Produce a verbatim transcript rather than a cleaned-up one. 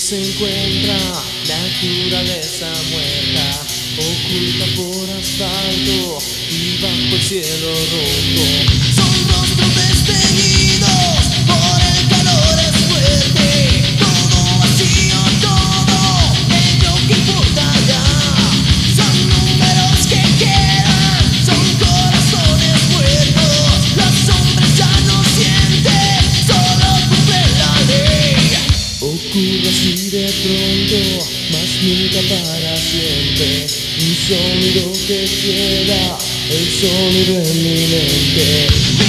se encuentra naturaleza muerta, oculta por asfalto y bajo el cielo rojo. Son rostros desteñidos por el calor es fuerte, todo vacío, todo ello que importa ya. Son números que quedan, son corazones muertos, los hombres ya no sienten, solo cumplen la ley. Ocurre así de pronto, mas nunca para siempre. Un sonido que queda, el sonido en mi mente.